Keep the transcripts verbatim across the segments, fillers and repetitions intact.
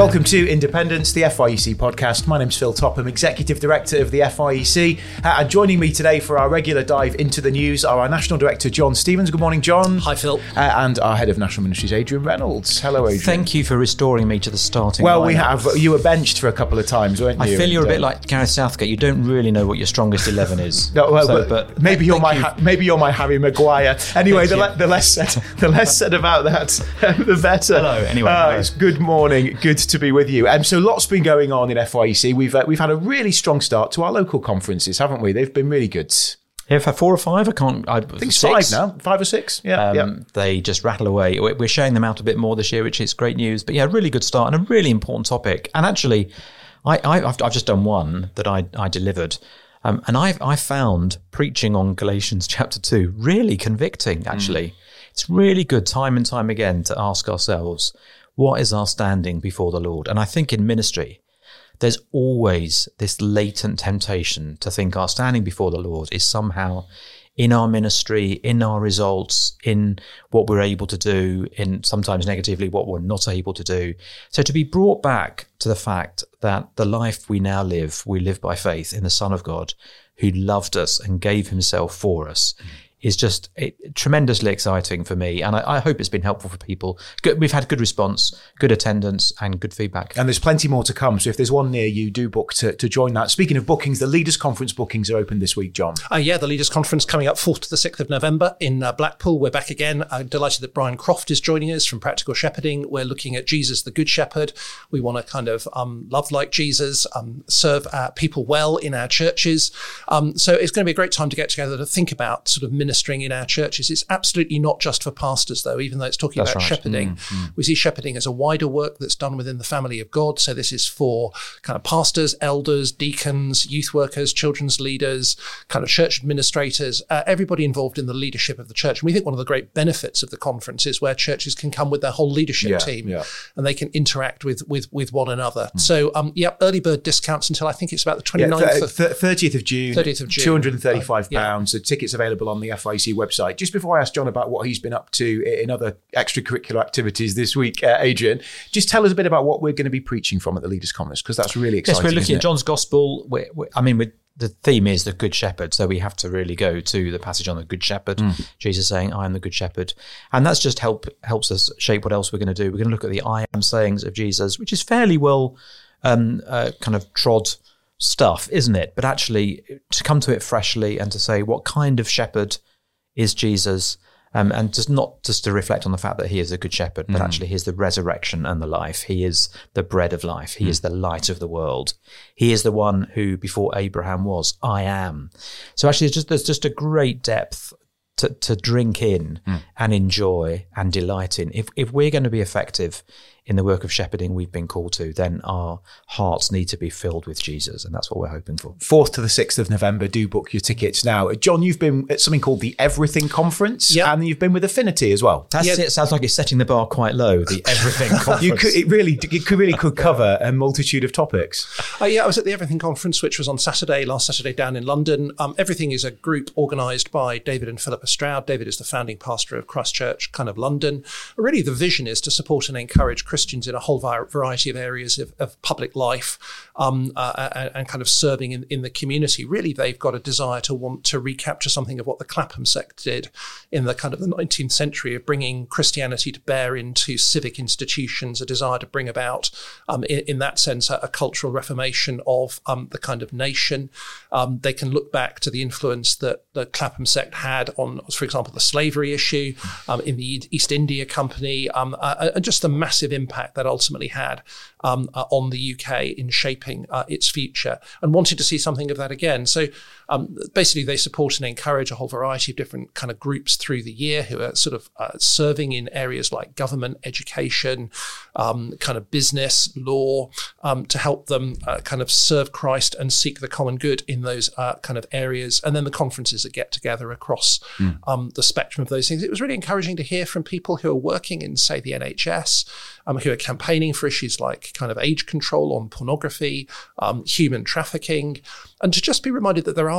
Welcome to Independence, the F I E C podcast. My name's Phil Topham, Executive Director of the F I E C. Uh, and joining me today for our regular dive into the news are our National Director, John Stevens. Good morning, John. Hi, Phil. Uh, and our Head of National Ministries, Adrian Reynolds. Hello, Adrian. Thank you for restoring me to the starting Well, lineup. we have. You were benched for a couple of times, weren't you? I feel you're and, a bit uh, like Gareth Southgate. You don't really know what your strongest eleven is. No, well, So, but, but maybe you're thank my you. ha- maybe you're my Harry Maguire. Anyway, the, Thank le- the less said the less said about that, the better. Hello, anyway, uh, hello. It's good morning. Good to be with you. Um, so lots been going on in F I E C. We've uh, we've had a really strong start to our local conferences, haven't we? They've been really good. Yeah, for four or five, I can't. I, I think it's five now, five or six. Yeah, Um, yeah. They just rattle away. We- We're showing them out a bit more this year, which is great news. But yeah, really good start and a really important topic. And actually, I, I, I've, I've just done one that I, I delivered. Um, and I've I found preaching on Galatians chapter two really convicting, actually. Mm. It's really good time and time again to ask ourselves, what is our standing before the Lord? And I think in ministry, there's always this latent temptation to think our standing before the Lord is somehow in our ministry, in our results, in what we're able to do, in sometimes negatively what we're not able to do. So to be brought back to the fact that the life we now live, we live by faith in the Son of God who loved us and gave himself for us, mm. is just it, tremendously exciting for me. And I, I hope it's been helpful for people. Good, we've had good response, good attendance and good feedback. And there's plenty more to come. So if there's one near you, do book to, to join that. Speaking of bookings, the Leaders Conference bookings are open this week, John. Uh, yeah, the Leaders Conference coming up fourth to the sixth of November in uh, Blackpool. We're back again. I'm delighted that Brian Croft is joining us from Practical Shepherding. We're looking at Jesus, the Good Shepherd. We want to kind of um, love like Jesus, um, serve our people well in our churches. Um, so it's going to be a great time to get together to think about sort of ministering in our churches. It's absolutely not just for pastors, though, even though it's talking That's about right. shepherding. Mm-hmm. We see shepherding as a wider work that's done within the family of God. So this is for kind of pastors, elders, deacons, youth workers, children's leaders, kind of church administrators, uh, everybody involved in the leadership of the church. And we think one of the great benefits of the conference is where churches can come with their whole leadership Yeah, team yeah. and they can interact with with, with one another. Mm. So, um, yeah, early bird discounts until I think it's about the twenty-ninth. Yeah, th- of, th- thirtieth of June. thirtieth of June. two hundred thirty-five pounds. Uh, yeah. The tickets available on the F I E C website. Just before I ask John about what he's been up to in other extracurricular activities this week, uh, Adrian, just tell us a bit about what we're going to be preaching from at the Leaders Conference, because that's really exciting. Yes, we're looking isn't at it? John's Gospel. We're, we're, I mean, we're, the theme is the Good Shepherd, so we have to really go to the passage on the Good Shepherd. Mm. Jesus saying, I am the Good Shepherd. And that's just help helps us shape what else we're going to do. We're going to look at the I am sayings of Jesus, which is fairly well um, uh, kind of trod stuff, isn't it? But actually to come to it freshly and to say, what kind of shepherd is Jesus? Um, and just not just to reflect on the fact that he is a good shepherd, but mm. actually he is the resurrection and the life. He is the bread of life. He mm. is the light of the world. He is the one who before Abraham was, I am. So actually it's just, there's just a great depth to, to drink in mm. and enjoy and delight in. If, if we're going to be effective in the work of shepherding we've been called to, then our hearts need to be filled with Jesus, and that's what we're hoping for. fourth to the sixth of November, do book your tickets now. John, you've been at something called the Everything Conference, yep. and you've been with Affinity as well. That's yeah. it. Sounds like it's setting the bar quite low, the Everything Conference. You could, it really, it could really could cover a multitude of topics. Uh, yeah, I was at the Everything Conference, which was on Saturday, last Saturday down in London. Um, Everything is a group organised by David and Philippa Stroud. David is the founding pastor of Christchurch, kind of London. Really, the vision is to support and encourage Christians in a whole variety of areas of, of public life um, uh, and, and kind of serving in, in the community. Really, they've got a desire to want to recapture something of what the Clapham sect did in the kind of the nineteenth century of bringing Christianity to bear into civic institutions, a desire to bring about, um, in, in that sense, a, a cultural reformation of um, the kind of nation. Um, they can look back to the influence that the Clapham sect had on, for example, the slavery issue um, in the East India Company, um, uh, and just the massive impact that ultimately had um, uh, on the U K in shaping uh, its future, and wanted to see something of that again. So um, basically they support and encourage a whole variety of different kind of groups through the year who are sort of uh, serving in areas like government, education, um, kind of business, law, um, to help them uh, kind of serve Christ and seek the common good in those uh, kind of areas. And then the conferences that get together across mm. um, the spectrum of those things. It was really encouraging to hear from people who are working in, say, the N H S, um, who are campaigning for issues like kind of age control on pornography, um, human trafficking, and to just be reminded that there are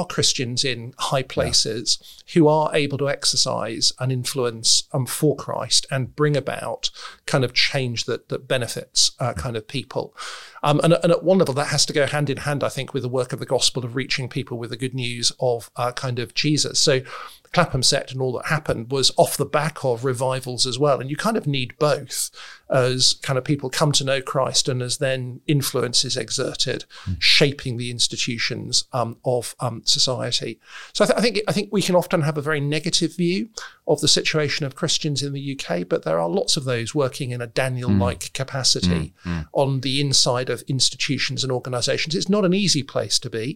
are Christians in high places yeah. who are able to exercise an influence um, for Christ and bring about kind of change that that benefits uh, kind of people. Um, and, and at one level, that has to go hand in hand, I think, with the work of the gospel of reaching people with the good news of uh, kind of Jesus. So the Clapham sect and all that happened was off the back of revivals as well. And you kind of need both as kind of people come to know Christ and as then influence is exerted, mm. shaping the institutions um, of um, society. So I, th- I think I think we can often have a very negative view of the situation of Christians in the U K, but there are lots of those working in a Daniel-like mm. capacity mm. Mm. on the inside of institutions and organisations. It's not an easy place to be.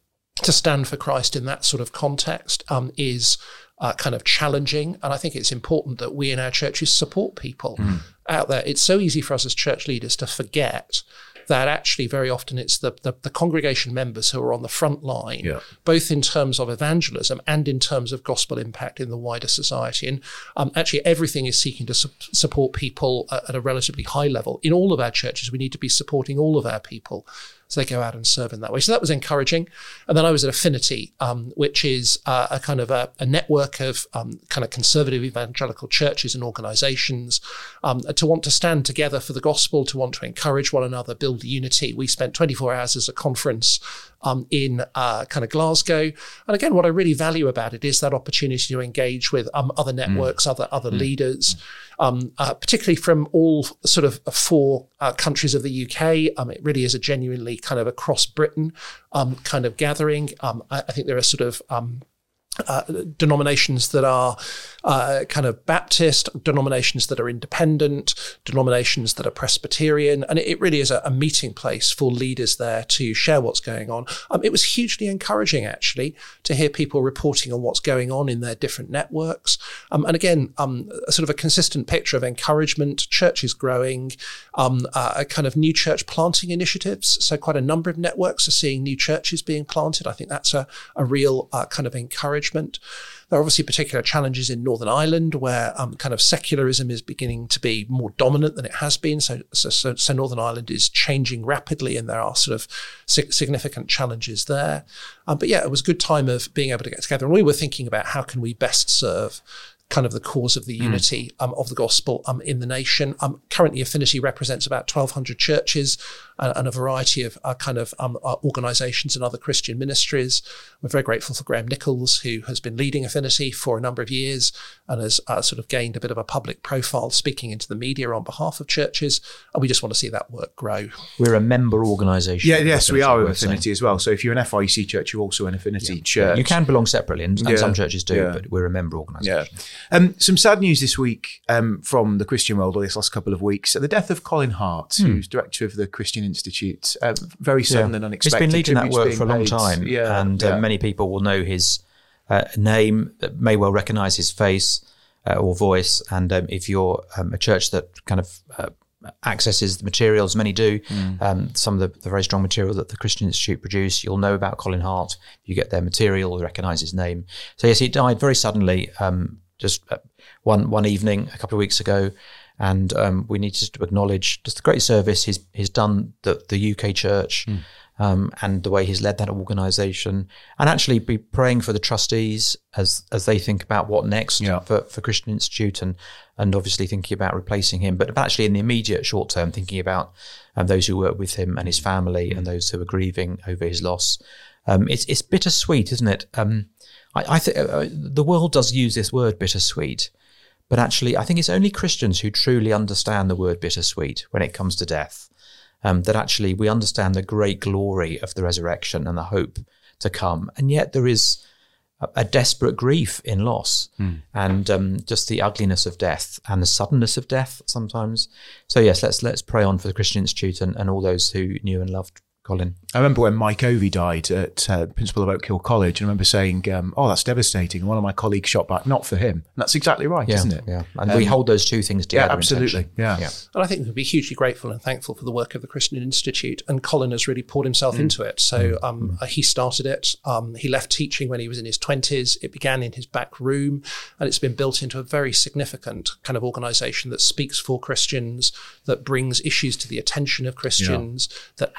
To stand for Christ in that sort of context um, is uh, kind of challenging. And I think it's important that we in our churches support people mm. out there. It's so easy for us as church leaders to forget that actually very often it's the, the, the congregation members who are on the front line, yeah. both in terms of evangelism and in terms of gospel impact in the wider society. And um, actually everything is seeking to su- support people at, at a relatively high level. In all of our churches, we need to be supporting all of our people so they go out and serve in that way. So that was encouraging. And then I was at Affinity, um, which is uh, a kind of a, a network of um, kind of conservative evangelical churches and organisations um, to want to stand together for the gospel, to want to encourage one another, build unity. We spent twenty-four hours as a conference um, in uh, kind of Glasgow. And again, what I really value about it is that opportunity to engage with um, other networks, mm. other other mm. leaders, um, uh, particularly from all sort of four uh, countries of the U K. Um, it really is a genuinely kind of across Britain um, kind of gathering. Um, I, I think there are sort of um, uh, denominations that are uh, kind of Baptist, denominations that are independent, denominations that are Presbyterian, and it, it really is a, a meeting place for leaders there to share what's going on. Um, it was hugely encouraging, actually, to hear people reporting on what's going on in their different networks. Um, and again, um, a sort of a consistent picture of encouragement, churches growing, um, uh, a kind of new church planting initiatives. So quite a number of networks are seeing new churches being planted. I think that's a, a real uh, kind of encouragement. There are obviously particular challenges in Northern Ireland where um, kind of secularism is beginning to be more dominant than it has been. So, so, so Northern Ireland is changing rapidly and there are sort of significant challenges there. Um, but yeah, it was a good time of being able to get together. And we were thinking about how can we best serve kind of the cause of the unity mm. um, of the gospel um, in the nation. Um, currently, Affinity represents about twelve hundred churches uh, and a variety of uh, kind of um, uh, organisations and other Christian ministries. We're very grateful for Graham Nichols, who has been leading Affinity for a number of years and has uh, sort of gained a bit of a public profile speaking into the media on behalf of churches. And we just want to see that work grow. We're a member organisation. Yeah, yes, we are with Affinity as well. So if you're an F I C church, you're also an Affinity yeah. church. You can belong separately, and, and yeah. some churches do, yeah. but we're a member organisation. Yeah. Um, some sad news this week um, from the Christian world, or this last couple of weeks. The death of Colin Hart, hmm. who's director of the Christian Institute. Um, very sudden yeah. and unexpected. He's been leading that work for a long paid. time. Yeah, and yeah. Uh, many people will know his uh, name, may well recognise his face uh, or voice. And um, if you're um, a church that kind of uh, accesses the materials, many do, mm. um, some of the, the very strong material that the Christian Institute produce, you'll know about Colin Hart. You get their material, you recognise his name. So yes, he died very suddenly, um, just uh, one one evening a couple of weeks ago. And um, we need to acknowledge just the great service he's he's done the, the U K church mm. um, and the way he's led that organisation, and actually be praying for the trustees as as they think about what next yeah. for, for Christian Institute, and and obviously thinking about replacing him, but actually in the immediate short term thinking about um, those who work with him and his family mm. and those who are grieving over his loss. Um, it's it's bittersweet, isn't it? Um, I, I think uh, the world does use this word bittersweet. But actually, I think it's only Christians who truly understand the word bittersweet when it comes to death, um, that actually we understand the great glory of the resurrection and the hope to come. And yet there is a, a desperate grief in loss mm. and um, just the ugliness of death and the suddenness of death sometimes. So yes, let's let's pray on for the Christian Institute and, and all those who knew and loved Colin. I remember when Mike Ovey died at uh, principal of Oak Hill College, and I remember saying, um, oh, that's devastating. And one of my colleagues shot back, not for him. And that's exactly right, yeah, isn't it? Yeah, and um, we hold those two things together. Yeah, absolutely. Yeah. yeah. And I think we'd be hugely grateful and thankful for the work of the Christian Institute. And Colin has really poured himself mm. into it. So um, mm. he started it. Um, he left teaching when he was in his twenties. It began in his back room, and it's been built into a very significant kind of organisation that speaks for Christians, that brings issues to the attention of Christians, yeah. that acts on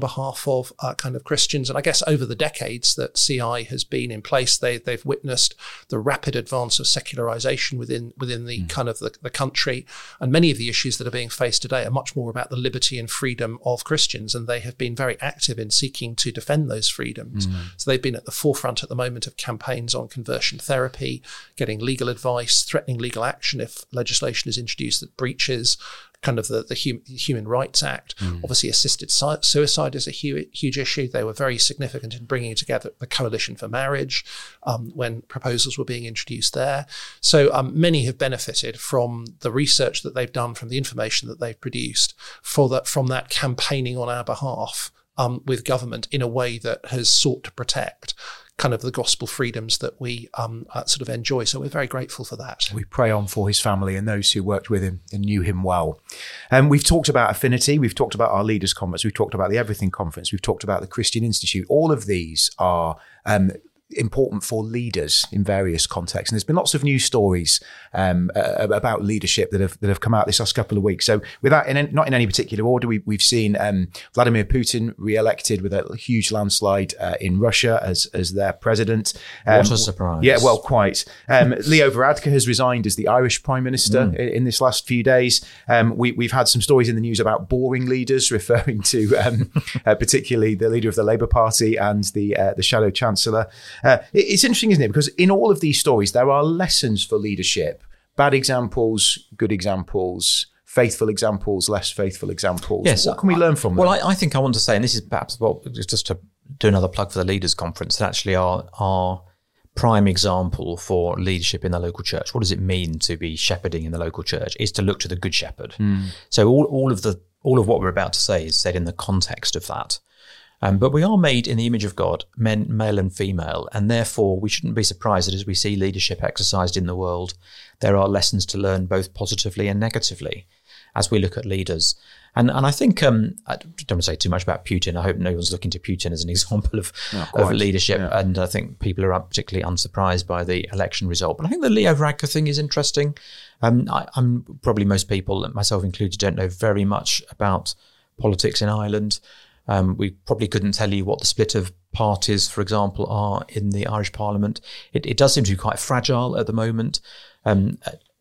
behalf of uh, kind of Christians. And I guess over the decades that C I has been in place, they, they've witnessed the rapid advance of secularization within within the mm. kind of the, the country. And many of the issues that are being faced today are much more about the liberty and freedom of Christians. And they have been very active in seeking to defend those freedoms. Mm. So they've been at the forefront at the moment of campaigns on conversion therapy, getting legal advice, threatening legal action if legislation is introduced that breaches kind of the, the hum, Human Rights Act. Mm. Obviously, assisted suicide is a huge, huge issue. They were very significant in bringing together the Coalition for Marriage um, when proposals were being introduced there. So um, many have benefited from the research that they've done, from the information that they've produced, for that from that campaigning on our behalf um, with government in a way that has sought to protect kind of the gospel freedoms that we um, uh, sort of enjoy. So we're very grateful for that. We pray on for his family and those who worked with him and knew him well. And um, we've talked about Affinity, we've talked about our Leaders Conference, we've talked about the Everything Conference, we've talked about the Christian Institute. All of these are um, important for leaders in various contexts. And there's been lots of news stories um, uh, about leadership that have that have come out this last couple of weeks. So without, in, not in any particular order, we, we've seen um, Vladimir Putin re-elected with a huge landslide uh, in Russia as as their president. Um, what a surprise. Yeah, well, quite. Um, Leo Varadkar has resigned as the Irish Prime Minister mm. in, in this last few days. Um, we, we've had some stories in the news about boring leaders, referring to um, uh, particularly the leader of the Labour Party and the uh, the Shadow Chancellor. Uh, it's interesting, isn't it? Because in all of these stories, there are lessons for leadership. Bad examples, good examples, faithful examples, less faithful examples. Yes. What can we learn from them? Well, I, I think I want to say, and this is perhaps well, just to do another plug for the Leaders Conference, that actually our, our prime example for leadership in the local church, what does it mean to be shepherding in the local church, is to look to the Good Shepherd. Mm. So all, all of the all of what we're about to say is said in the context of that. Um, but we are made in the image of God, men, male and female, and therefore we shouldn't be surprised that as we see leadership exercised in the world, there are lessons to learn both positively and negatively as we look at leaders. And and I think, um, I don't want to say too much about Putin. I hope no one's looking to Putin as an example of, of leadership. Yeah. And I think people are particularly unsurprised by the election result. But I think the Leo Varadkar thing is interesting. Um, I, I'm probably most people, myself included, don't know very much about politics in Ireland. Um, we probably couldn't tell you what the split of parties, for example, are in the Irish Parliament. It, it does seem to be quite fragile at the moment. Um,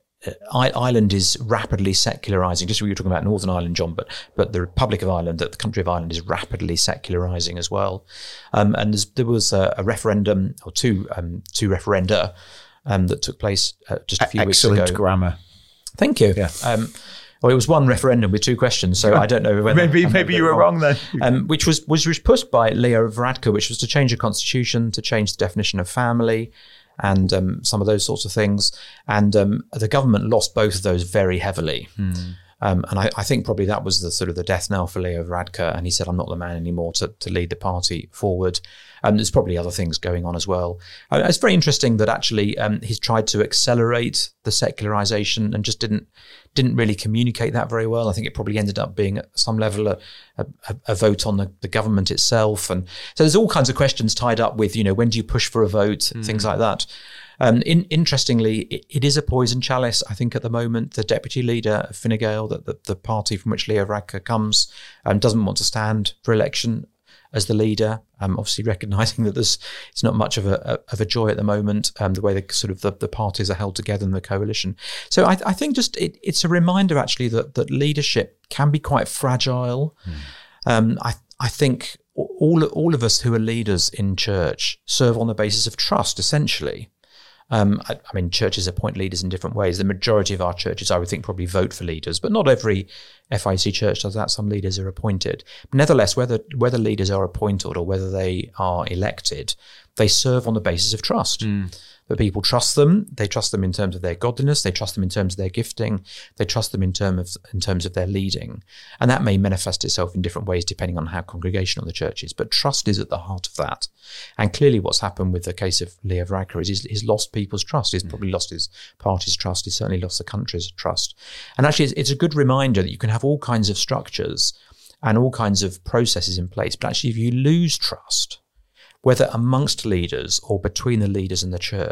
I, Ireland is rapidly secularising. Just what you were talking about Northern Ireland, John, but but the Republic of Ireland, the country of Ireland, is rapidly secularising as well. Um, and there was a, a referendum, or two um, two referenda um, that took place uh, just a few Excellent weeks ago. Excellent grammar. Thank you. Yeah. Um, Well, it was one referendum with two questions, so I don't know whether maybe maybe you were wrong, wrong then. Um, which was was pushed by Leo Varadkar, which was to change the constitution, to change the definition of family, and um, some of those sorts of things. And um, the government lost both of those very heavily. Hmm. Um, and I, I think probably that was the sort of the death knell for Leo Varadkar. And he said, "I'm not the man anymore to to lead the party forward." Um, there's probably other things going on as well. Uh, it's very interesting that actually um, he's tried to accelerate the secularization and just didn't didn't really communicate that very well. I think it probably ended up being at some level a, a, a vote on the, the government itself. And so there's all kinds of questions tied up with, you know, when do you push for a vote, mm. things like that. Um, in, interestingly, it, it is a poison chalice, I think, at the moment. The deputy leader of Fine Gael, the, the, the party from which Leo Varadkar comes, um, doesn't want to stand for election as the leader, um, obviously recognising that there's it's not much of a of a joy at the moment, um, the way the sort of the, the parties are held together in the coalition. So I, I think just it, it's a reminder actually that that leadership can be quite fragile. Mm. Um, I I think all all of us who are leaders in church serve on the basis of trust, essentially. Um, I, I mean, churches appoint leaders in different ways. The majority of our churches, I would think, probably vote for leaders, but not every F I C church does that. Some leaders are appointed. But nevertheless, whether whether leaders are appointed or whether they are elected, they serve on the basis of trust. Mm. That people trust them. They trust them in terms of their godliness. They trust them in terms of their gifting. They trust them in terms of in terms of their leading, and that may manifest itself in different ways depending on how congregational the church is. But trust is at the heart of that. And clearly, what's happened with the case of Leo Varadkar is he's, he's lost people's trust. He's mm. probably lost his party's trust. He's certainly lost the country's trust. And actually, it's, it's a good reminder that you can have all kinds of structures and all kinds of processes in place, but actually, if you lose trust, whether amongst leaders or between the leaders and the church,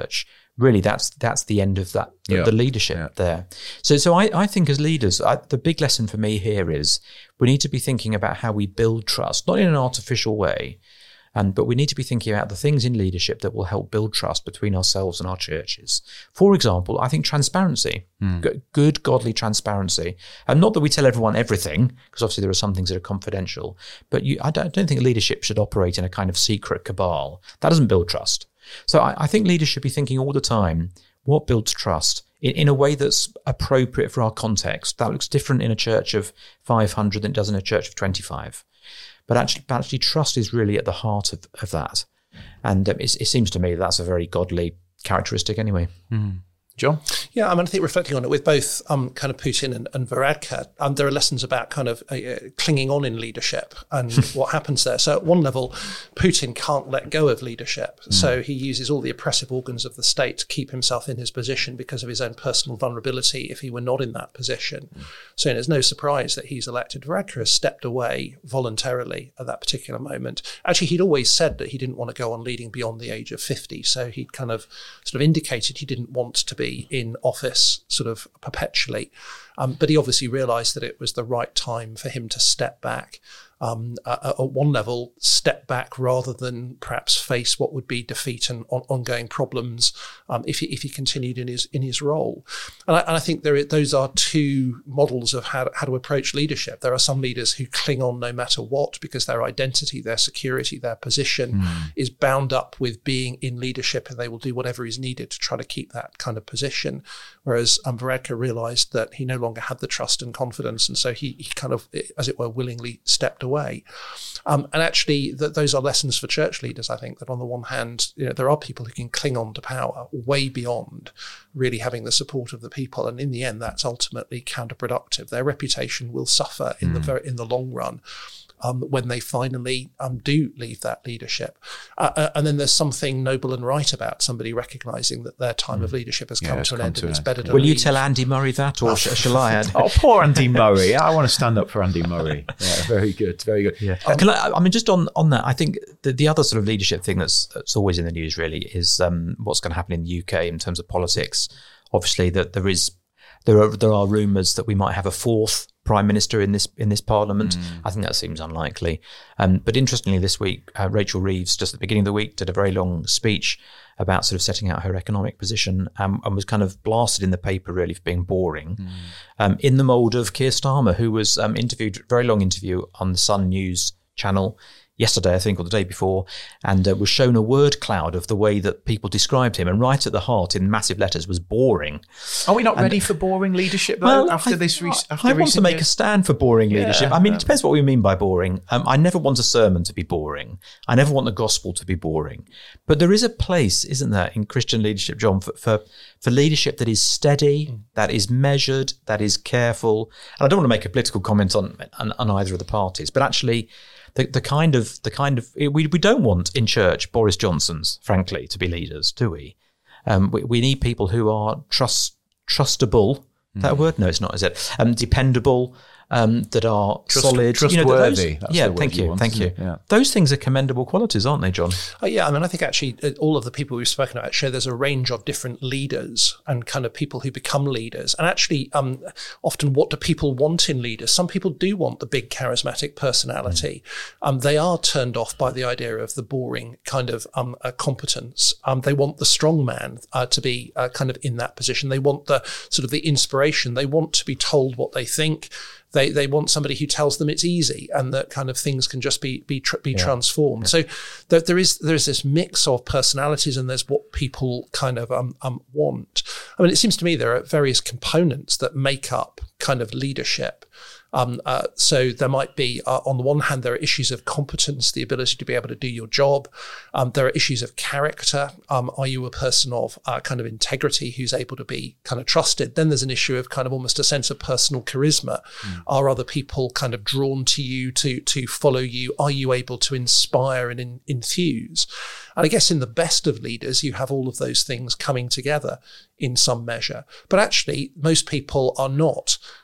really that's that's the end of that the, Yeah. the leadership Yeah. there. So so I, I think as leaders, I, the big lesson for me here is we need to be thinking about how we build trust, not in an artificial way, and but we need to be thinking about the things in leadership that will help build trust between ourselves and our churches. For example, I think transparency, Mm. G- good godly transparency, and not that we tell everyone everything, because obviously there are some things that are confidential. But you, I don't, I don't think leadership should operate in a kind of secret cabal. That doesn't build trust. So I, I think leaders should be thinking all the time, what builds trust in, in a way that's appropriate for our context. That looks different in a church of five hundred than it does in a church of twenty-five. But actually, but actually trust is really at the heart of, of that. And um, it, it seems to me that's a very godly characteristic anyway. Mm. John? Yeah, I mean, I think reflecting on it with both um, kind of Putin and, and Varadkar, um, there are lessons about kind of uh, clinging on in leadership and what happens there. So at one level, Putin can't let go of leadership. Mm. So he uses all the oppressive organs of the state to keep himself in his position because of his own personal vulnerability if he were not in that position. Mm. So it's no surprise that he's elected. Varadkar has stepped away voluntarily at that particular moment. Actually, he'd always said that he didn't want to go on leading beyond the age of fifty. So he'd kind of sort of indicated he didn't want to be in office sort of perpetually. Um, but he obviously realised that it was the right time for him to step back. Um, at, at one level, step back rather than perhaps face what would be defeat and on, ongoing problems um, if he if he continued in his in his role. And I, and I think there is, those are two models of how, how to approach leadership. There are some leaders who cling on no matter what because their identity, their security, their position mm. is bound up with being in leadership, and they will do whatever is needed to try to keep that kind of position. Whereas um, Varadkar realised that he no longer had the trust and confidence, and so he, he kind of, as it were, willingly stepped away. way. Um, and actually, th- those are lessons for church leaders, I think, that on the one hand, you know, there are people who can cling on to power way beyond really having the support of the people. And in the end, that's ultimately counterproductive. Their reputation will suffer in mm. the very, in the long run. Um, when they finally um, do leave that leadership. Uh, uh, and then there's something noble and right about somebody recognising that their time mm. of leadership has come yeah, to an end and it's better to Will leave. you tell Andy Murray that, or sh- shall I? Oh, poor Andy Murray. I want to stand up for Andy Murray. Yeah, very good, very good. Yeah. Um, Can I, I mean, just on, on that, I think the, the other sort of leadership thing that's, that's always in the news really is um, what's going to happen in the U K in terms of politics. Obviously, that there is there are there are rumours that we might have a fourth Prime Minister in this in this Parliament. Mm. I think that seems unlikely. Um, but interestingly, this week, uh, Rachel Reeves, just at the beginning of the week, did a very long speech about sort of setting out her economic position um, and was kind of blasted in the paper really for being boring, mm. um, in the mould of Keir Starmer, who was um, interviewed, very long interview on the Sun News channel yesterday, I think, or the day before, and uh, was shown a word cloud of the way that people described him. And right at the heart, in massive letters, was boring. Are we not and, ready for boring leadership, though, well, after I, this re- after I want to make years? a stand for boring leadership. Yeah, I mean, um, it depends what we mean by boring. Um, I never want a sermon to be boring. I never want the gospel to be boring. But there is a place, isn't there, in Christian leadership, John, for for, for leadership that is steady, mm. that is measured, that is careful. And I don't want to make a political comment on, on, on either of the parties, but actually... The, the kind of the kind of we we don't want in church Boris Johnsons, frankly, to be leaders, do we? Um, we, we need people who are trust trustable. Mm. That word? No, it's not. Is it? Um, dependable. Um, that are Trust, solid, trustworthy. You know, those, yeah, thank you, you want, thank you. Yeah. Those things are commendable qualities, aren't they, John? Uh, yeah, I mean, I think actually uh, all of the people we've spoken about show there's a range of different leaders and kind of people who become leaders. And actually, um, often, what do people want in leaders? Some people do want the big charismatic personality. Mm. Um, they are turned off by the idea of the boring kind of um, uh, competence. Um, they want the strong man uh, to be uh, kind of in that position. They want the sort of the inspiration. They want to be told what they think. They they want somebody who tells them it's easy and that kind of things can just be be tr- be yeah. transformed. Yeah. So there, there is there is this mix of personalities, and there's what people kind of um, um want. I mean, it seems to me there are various components that make up kind of leadership. Um, uh, so there might be, uh, on the one hand, there are issues of competence, the ability to be able to do your job. Um, there are issues of character. Um, are you a person of uh, kind of integrity who's able to be kind of trusted? Then there's an issue of kind of almost a sense of personal charisma. Mm. Are other people kind of drawn to you to to follow you? Are you able to inspire and in, enthuse? And I guess in the best of leaders, you have all of those things coming together in some measure. But actually, most people are not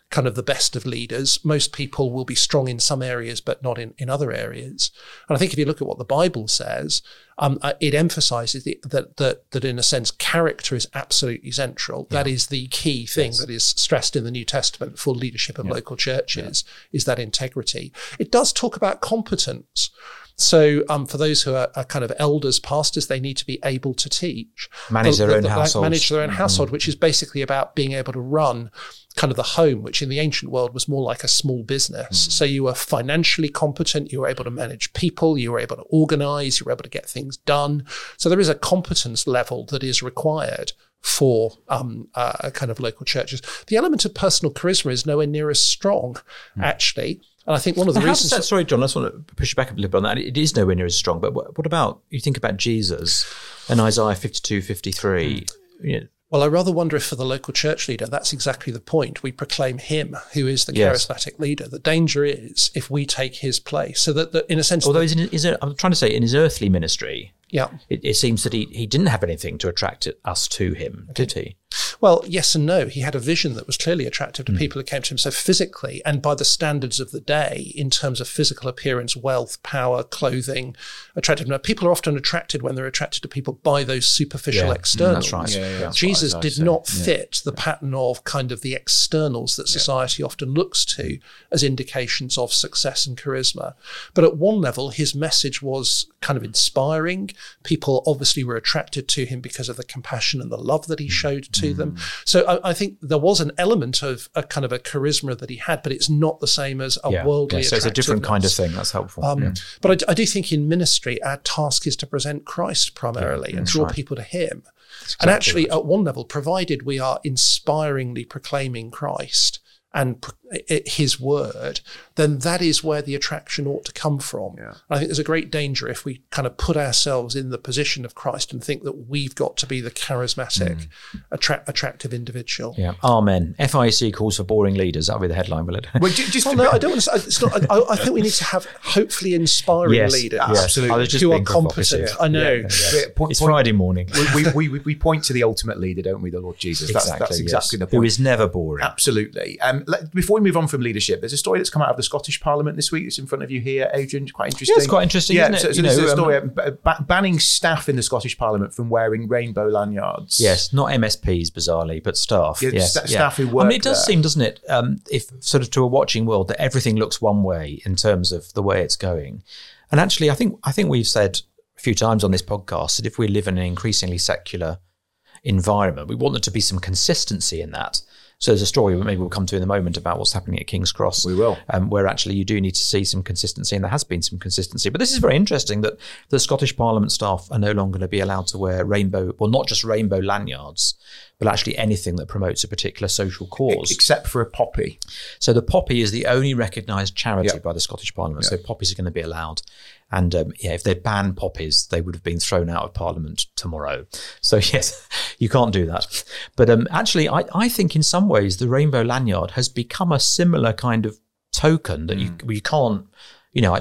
kind of the best of leaders. Most people will be strong in some areas, but not in, in other areas. And I think if you look at what the Bible says, um, uh, it emphasizes the, that, that, that in a sense, character is absolutely central. Yeah. That is the key thing yes. that is stressed in the New Testament for leadership of yeah. local churches, yeah. is that integrity. It does talk about competence. So um, for those who are, are kind of elders, pastors, they need to be able to teach. Manage their the, own the, household. Manage their own mm-hmm. household, which is basically about being able to run kind of the home, which in the ancient world was more like a small business. Mm. So you were financially competent, you were able to manage people, you were able to organize, you were able to get things done. So there is a competence level that is required for um, uh, kind of local churches. The element of personal charisma is nowhere near as strong, mm. actually. And I think one of the How reasons... That, sorry, John, I just want to push you back a little bit on that. It is nowhere near as strong, but what, what about, you think about Jesus and Isaiah fifty-two, fifty-three, mm. you know, well, I rather wonder if for the local church leader, that's exactly the point. We proclaim him, who is the yes. charismatic leader. The danger is if we take his place. So that, that in a sense... Although, that, is, is it, I'm trying to say, in his earthly ministry, yeah, it, it seems that he, he didn't have anything to attract us to him, okay. did he? Well, yes and no. He had a vision that was clearly attractive to mm. people who came to him. So physically, and by the standards of the day, in terms of physical appearance, wealth, power, clothing, attractiveness. People are often attracted when they're attracted to people by those superficial yeah. externals. Mm, that's right. Yeah, yeah, that's Jesus did say. not yeah. fit the pattern of kind of the externals that society yeah. often looks to as indications of success and charisma. But at one level, his message was kind of inspiring. People obviously were attracted to him because of the compassion and the love that he showed to mm. them. So I, I think there was an element of a kind of a charisma that he had, but it's not the same as a yeah. worldly yeah, so it's a different kind of thing. That's helpful. Um, yeah. But I, I do think in ministry, our task is to present Christ primarily yeah, and draw right. people to him. Exactly and actually, right. at one level, provided we are inspiringly proclaiming Christ and his word, then that is where the attraction ought to come from. Yeah. I think there's a great danger if we kind of put ourselves in the position of Christ and think that we've got to be the charismatic, mm. attra- attractive individual. Yeah. Amen. F I E C calls for boring leaders. That'll be the headline, will it? Well, just, well, no, I don't want to. It's not. I, I think we need to have hopefully inspiring yes, leaders, yes. absolutely, I was just who are competent. I know. Yeah, yeah. Point, it's point, Friday morning. we, we, we we point to the ultimate leader, don't we? The Lord Jesus. That's exactly, that's exactly yes. the point. Who is never boring. Absolutely. Um, let, before we move on from leadership, there's a story that's come out of the Scottish Parliament this week. It's in front of you here, Adrian. It's quite interesting. Yeah, it's quite interesting, yeah, isn't it? So, so you this know, is a story um, ba- banning staff in the Scottish Parliament from wearing rainbow lanyards. Yes, not M S Ps, bizarrely, but staff. Yeah, yes, st- yeah. staff who work I mean, it does there. seem, doesn't it, um, if sort of to a watching world, that everything looks one way in terms of the way it's going. And actually, I think I think we've said a few times on this podcast that if we live in an increasingly secular environment, we want there to be some consistency in that. So there's a story maybe we'll come to in a moment about what's happening at King's Cross. We will. Um, where actually you do need to see some consistency, and there has been some consistency. But this is very interesting that the Scottish Parliament staff are no longer going to be allowed to wear rainbow, well, not just rainbow lanyards, but actually anything that promotes a particular social cause. Except for a poppy. So the poppy is the only recognised charity yep. by the Scottish Parliament. Yep. So poppies are going to be allowed. And um, yeah, if they ban poppies, they would have been thrown out of Parliament tomorrow. So yes, you can't do that. But um, actually, I, I think in some ways the rainbow lanyard has become a similar kind of token that mm. you you can't, you know, I,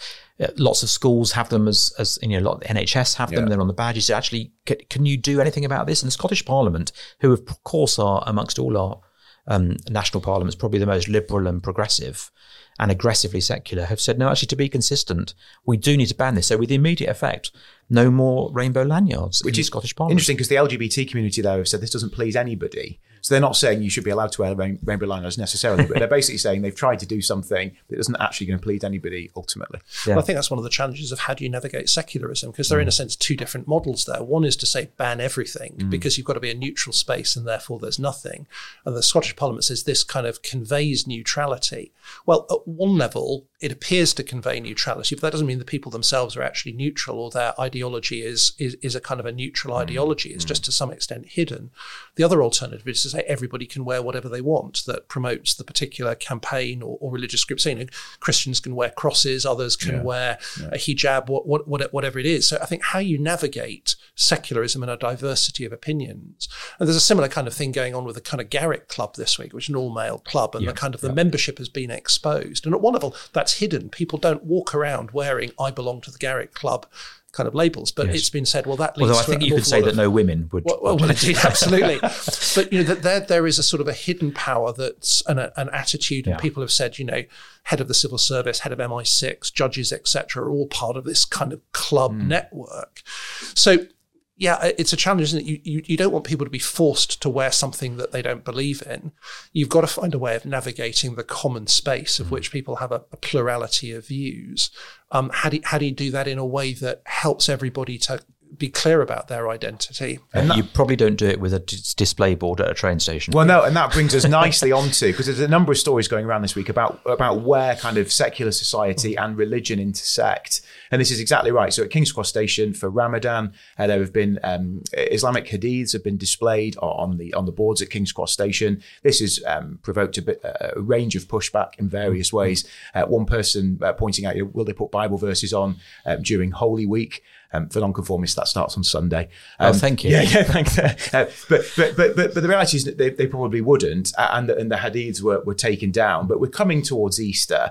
lots of schools have them as, as you know, a lot of the N H S have them, yeah. they're on the badges. So actually, can, can you do anything about this? And the Scottish Parliament, who of course are amongst all our um, national parliaments, probably the most liberal and progressive and aggressively secular, have said, no, actually, to be consistent, we do need to ban this. So with immediate effect, no more rainbow lanyards Which in is the Scottish Parliament. Interesting, because the L G B T community, though, have said this doesn't please anybody. So they're not saying you should be allowed to wear rain- rainbow lanyards necessarily, but they're basically saying they've tried to do something that isn't actually going to please anybody ultimately. Yeah. Well, I think that's one of the challenges of how do you navigate secularism, because there are, mm. in a sense, two different models there. One is to say ban everything, mm. because you've got to be a neutral space and therefore there's nothing. And the Scottish Parliament says this kind of conveys neutrality. Well, at one level, it appears to convey neutrality, but that doesn't mean the people themselves are actually neutral or their ideology is is, is a kind of a neutral mm. ideology. It's mm. just to some extent hidden. The other alternative is to say everybody can wear whatever they want that promotes the particular campaign or, or religious group. So, you know, Christians can wear crosses, others can yeah. wear yeah. a hijab, what, what, whatever it is. So I think how you navigate secularism and a diversity of opinions. And there's a similar kind of thing going on with the kind of Garrick Club this week, which is an all-male club, and yeah. the kind of the yeah. membership has been exposed. And at one level, that's hidden. People don't walk around wearing, I belong to the Garrick Club kind of labels. But yes. it's been said, well, that leads Although I to think an you could awful say lot that of, no women would. Well, well, well indeed, absolutely. But you know that there there is a sort of a hidden power that's an, an attitude, and Yeah. people have said, you know, head of the civil service, head of M I six, judges, et cetera, are all part of this kind of club Mm. network. So. Yeah, it's a challenge, isn't it? You, you you don't want people to be forced to wear something that they don't believe in. You've got to find a way of navigating the common space of which people have a, a plurality of views. Um, how do you, how do you do that in a way that helps everybody to be clear about their identity? And you probably don't do it with a dis- display board at a train station. Well, no, and that brings us nicely onto, because there's a number of stories going around this week about about where kind of secular society and religion intersect. And this is exactly right. So at King's Cross Station for Ramadan, uh, there have been um, Islamic hadiths have been displayed on the on the boards at King's Cross Station. This has um, provoked a, bit, a range of pushback in various ways. Uh, one person uh, pointing out, you know, will they put Bible verses on um, during Holy Week? Um, for nonconformists, that starts on Sunday. Um, oh, thank you. Yeah, yeah, thanks. Uh, but, but but but but the reality is that they, they probably wouldn't, and the, and the hadiths were, were taken down. But we're coming towards Easter.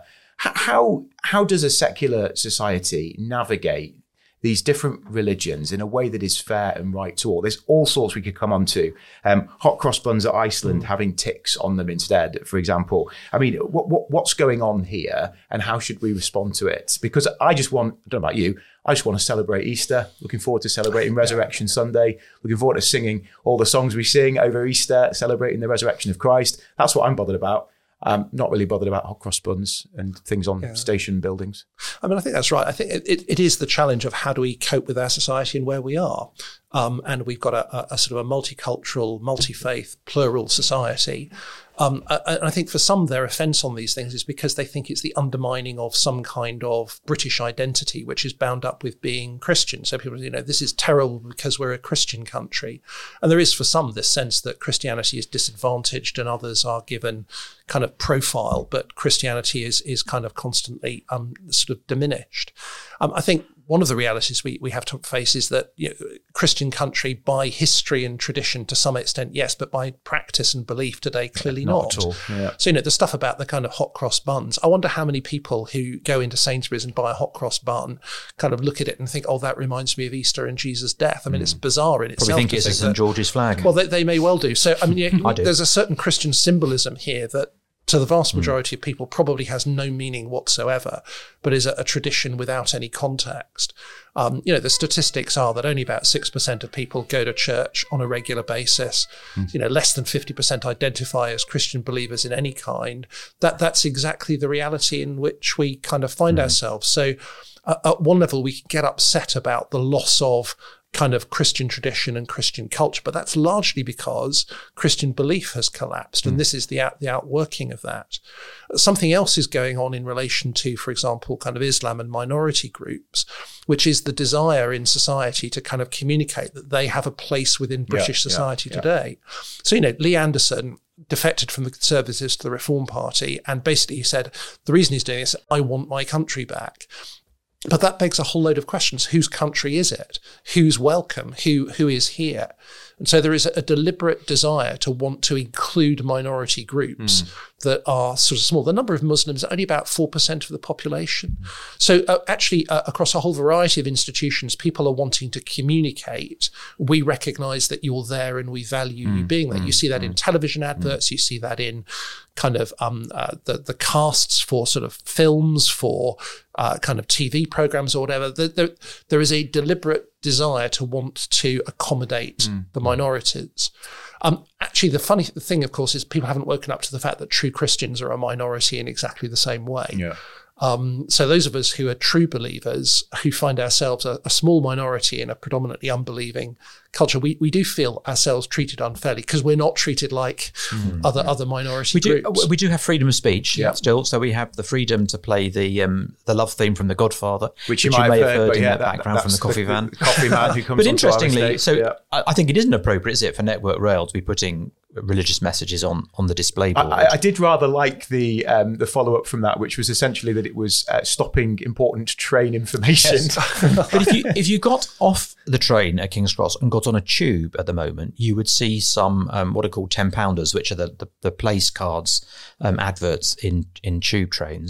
How how does a secular society navigate these different religions in a way that is fair and right to all? There's all sorts we could come on to. Um, hot cross buns at Iceland having ticks on them instead, for example. I mean, what, what what's going on here, and how should we respond to it? Because I just want, I don't know about you, I just want to celebrate Easter. Looking forward to celebrating Resurrection Sunday. Looking forward to singing all the songs we sing over Easter, celebrating the resurrection of Christ. That's what I'm bothered about. I'm not really bothered about hot cross buns and things on yeah. station buildings. I mean, I think that's right. I think it, it, it is the challenge of how do we cope with our society and where we are. Um, and we've got a, a, a sort of a multicultural, multi-faith, plural society. Um, and I think for some, their offence on these things is because they think it's the undermining of some kind of British identity, which is bound up with being Christian. So people, you know, this is terrible because we're a Christian country. And there is for some this sense that Christianity is disadvantaged and others are given kind of profile, but Christianity is is kind of constantly um, sort of diminished. Um, I think one of the realities we, we have to face is that, you know, Christian country by history and tradition to some extent, yes, but by practice and belief today, clearly yeah, not. Not at all. Yeah. So, you know, the stuff about the kind of hot cross buns, I wonder how many people who go into Sainsbury's and buy a hot cross bun kind of look at it and think, oh, that reminds me of Easter and Jesus' death. I mean, mm. it's bizarre in itself. Probably think it's a Saint George's flag. Well, they, they may well do. So, I mean, yeah, I do. There's a certain Christian symbolism here that to the vast majority mm. of people probably has no meaning whatsoever, but is a, a tradition without any context. Um, you know, the statistics are that only about six percent of people go to church on a regular basis. Mm. You know, less than fifty percent identify as Christian believers in any kind. That That's exactly the reality in which we kind of find mm. ourselves. So uh, at one level, we can get upset about the loss of kind of Christian tradition and Christian culture, but that's largely because Christian belief has collapsed, and mm. this is the out, the outworking of that. Something else is going on in relation to, for example, kind of Islam and minority groups, which is the desire in society to kind of communicate that they have a place within British yeah, society yeah, today. Yeah. So, you know, Lee Anderson defected from the Conservatives to the Reform Party, and basically he said, the reason he's doing this, I want my country back. But that begs a whole load of questions. Whose country is it? Who's welcome? Who who is here? And so there is a deliberate desire to want to include minority groups mm. that are sort of small. The number of Muslims are only about four percent of the population. Mm. So uh, actually, uh, across a whole variety of institutions, people are wanting to communicate, we recognise that you're there and we value mm. you being there. Mm. You see that mm. in television adverts. Mm. You see that in kind of um, uh, the, the casts for sort of films, for uh, kind of T V programmes or whatever. There, there, there is a deliberate desire to want to accommodate mm. the minorities. Um, actually, the funny thing, of course, is people haven't woken up to the fact that true Christians are a minority in exactly the same way. Yeah. Um, so those of us who are true believers, who find ourselves a, a small minority in a predominantly unbelieving culture, we, we do feel ourselves treated unfairly because we're not treated like mm, other yeah. other minority we do, groups. We do have freedom of speech yeah. still, so we have the freedom to play the um, the love theme from The Godfather, which, which you, you might may have have heard, heard in yeah, the that, background from the coffee van. The coffee man who comes But onto our interestingly, estate. so yeah. I, I think it isn't appropriate, is it, for Network Rail to be putting religious messages on on the display board? I, I did rather like the um, the follow up from that, which was essentially that it was uh, stopping important train information. Yes. But if you if you got off the train at King's Cross and got on a tube at the moment, you would see some um, what are called ten pounders, which are the the, the place cards um, adverts in in tube trains.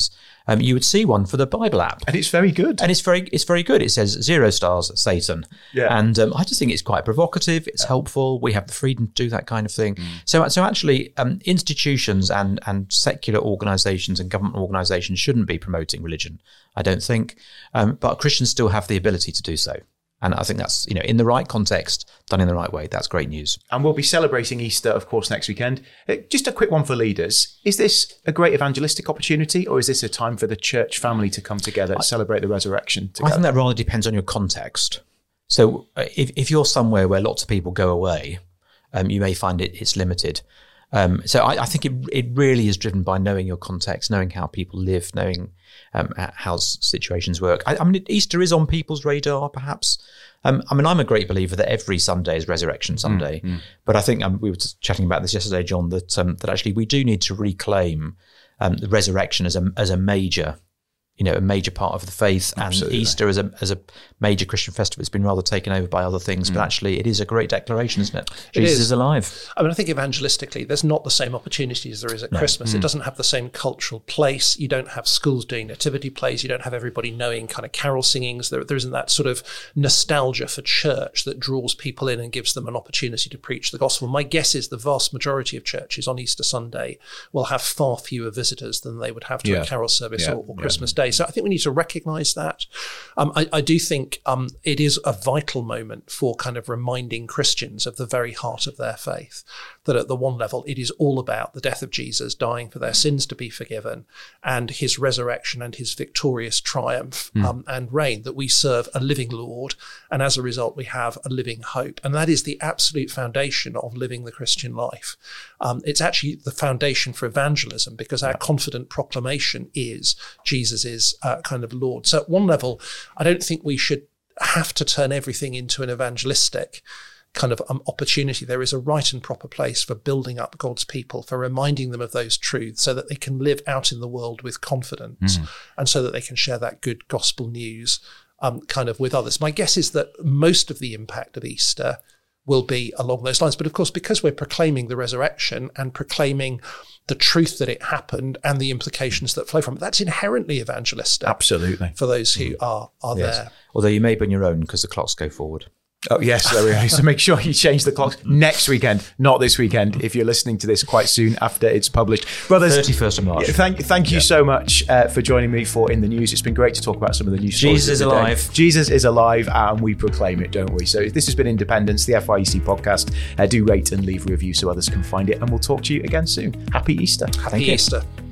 um, you would see one for the Bible app. And it's very good. And it's very it's very good. It says zero stars, Satan. Yeah. And um, I just think it's quite provocative. It's yeah. helpful. We have the freedom to do that kind of thing. Mm. So so actually, um, institutions and, and secular organisations and government organisations shouldn't be promoting religion, I don't think. Um, but Christians still have the ability to do so. And I think that's, you know, in the right context, done in the right way, that's great news. And we'll be celebrating Easter, of course, next weekend. Just a quick one for leaders. Is this a great evangelistic opportunity, or is this a time for the church family to come together to celebrate the resurrection together? I think that rather depends on your context. So if, if you're somewhere where lots of people go away, um, you may find it it's limited. Um, so I, I think it it really is driven by knowing your context, knowing how people live, knowing um, how situations work. I, I mean, Easter is on people's radar, perhaps. Um, I mean, I'm a great believer that every Sunday is Resurrection Sunday, mm, mm. but I think um, we were just chatting about this yesterday, John, that um, that actually we do need to reclaim um, the resurrection as a as a major. You know, a major part of the faith, and Absolutely. Easter as a as a major Christian festival, it's been rather taken over by other things. Mm. But actually, it is a great declaration, isn't it? it Jesus is. is alive. I mean, I think evangelistically, there's not the same opportunities there is at no. Christmas. Mm. It doesn't have the same cultural place. You don't have schools doing nativity plays. You don't have everybody knowing kind of carol singings. There, there isn't that sort of nostalgia for church that draws people in and gives them an opportunity to preach the gospel. My guess is the vast majority of churches on Easter Sunday will have far fewer visitors than they would have to yeah. a carol service yeah. or, or Christmas yeah. Day. So I think we need to recognise that. Um, I, I do think um, it is a vital moment for kind of reminding Christians of the very heart of their faith, that at the one level, it is all about the death of Jesus, dying for their sins to be forgiven, and his resurrection and his victorious triumph mm. um, and reign, that we serve a living Lord, and as a result, we have a living hope. And that is the absolute foundation of living the Christian life. Um, it's actually the foundation for evangelism, because our yeah. confident proclamation is Jesus is uh, kind of Lord. So at one level, I don't think we should have to turn everything into an evangelistic kind of um, opportunity. There is a right and proper place for building up God's people, for reminding them of those truths so that they can live out in the world with confidence mm. and so that they can share that good gospel news um, kind of with others. My guess is that most of the impact of Easter will be along those lines. But of course, because we're proclaiming the resurrection and proclaiming the truth that it happened and the implications that flow from it, that's inherently evangelistic. Absolutely. For those who are, are yes. there. Although you may be on your own because the clocks go forward. Oh, yes, there we go. So make sure you change the clocks next weekend, not this weekend, if you're listening to this quite soon after it's published. Brothers, thirty-first of March. Yeah, thank, thank you yeah. so much uh, for joining me for In the News. It's been great to talk about some of the news stories. Jesus is alive. Jesus is alive, and we proclaim it, don't we? So this has been Independence, the F Y E C podcast. Uh, do rate and leave a review so others can find it, and we'll talk to you again soon. Happy Easter. Happy Easter.